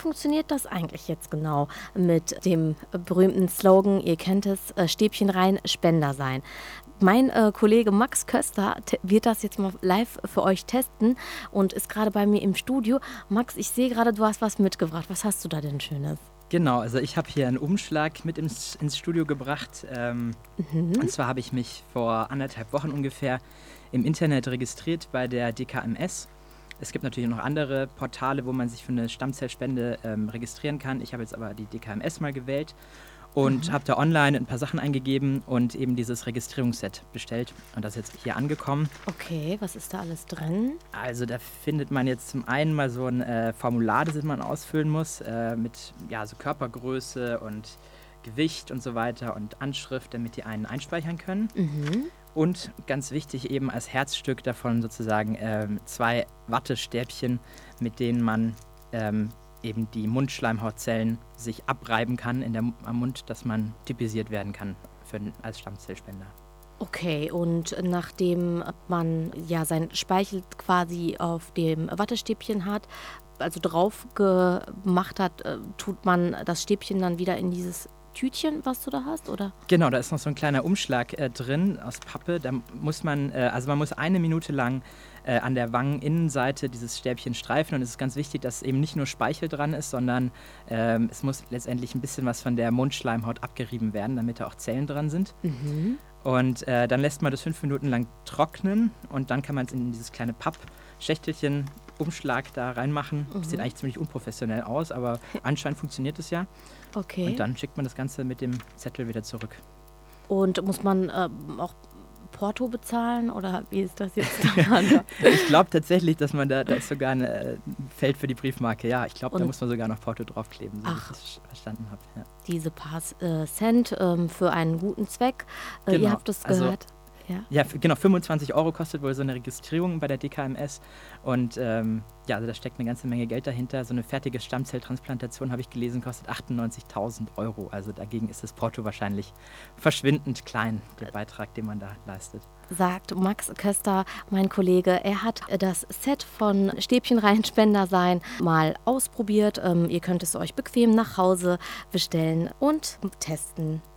funktioniert das eigentlich jetzt genau mit dem berühmten Slogan, ihr kennt es, Stäbchen rein, Spender sein? Mein Kollege Max Köster wird das jetzt mal live für euch testen und ist gerade bei mir im Studio. Max, ich sehe gerade, du hast was mitgebracht. Was hast du da denn Schönes? Genau, also ich habe hier einen Umschlag mit ins Studio gebracht. Und zwar habe ich mich vor 1,5 Wochen ungefähr im Internet registriert bei der DKMS. Es gibt natürlich noch andere Portale, wo man sich für eine Stammzellspende registrieren kann. Ich habe jetzt aber die DKMS mal gewählt und habe da online ein paar Sachen eingegeben und eben dieses Registrierungsset bestellt. Und das ist jetzt hier angekommen. Okay, was ist da alles drin? Also da findet man jetzt zum einen mal so ein Formular, das man ausfüllen muss, mit so Körpergröße und Gewicht und so weiter und Anschrift, damit die einen einspeichern können. Und ganz wichtig eben als Herzstück davon sozusagen 2 Wattestäbchen, mit denen man eben die Mundschleimhautzellen sich abreiben kann am Mund, dass man typisiert werden kann als Stammzellspender. Okay, und nachdem man ja sein Speichel quasi auf dem Wattestäbchen hat, also drauf gemacht hat, tut man das Stäbchen dann wieder in dieses Tütchen, was du da hast, oder? Genau, da ist noch so ein kleiner Umschlag drin aus Pappe. Da muss man, man muss 1 Minute lang an der Wangeninnenseite dieses Stäbchen streifen. Und es ist ganz wichtig, dass eben nicht nur Speichel dran ist, sondern es muss letztendlich ein bisschen was von der Mundschleimhaut abgerieben werden, damit da auch Zellen dran sind. Und dann lässt man das 5 Minuten lang trocknen und dann kann man es in dieses kleine Pappschächtelchen Umschlag da reinmachen. Das sieht eigentlich ziemlich unprofessionell aus, aber anscheinend funktioniert es ja. Okay. Und dann schickt man das Ganze mit dem Zettel wieder zurück. Und muss man auch Porto bezahlen oder wie ist das jetzt? Ich glaube tatsächlich, dass man da ist sogar ein Feld für die Briefmarke. Ja, ich glaube, da muss man sogar noch Porto draufkleben, so wie ich das verstanden habe. Ja. Diese paar Cent für einen guten Zweck. Genau. Ihr habt es gehört. Ja, genau, 25 € kostet wohl so eine Registrierung bei der DKMS und also da steckt eine ganze Menge Geld dahinter. So eine fertige Stammzelltransplantation, habe ich gelesen, kostet 98.000 €. Also dagegen ist das Porto wahrscheinlich verschwindend klein, der Beitrag, den man da leistet. Sagt Max Köster, mein Kollege. Er hat das Set von Stäbchen rein Spender sein mal ausprobiert. Ihr könnt es euch bequem nach Hause bestellen und testen.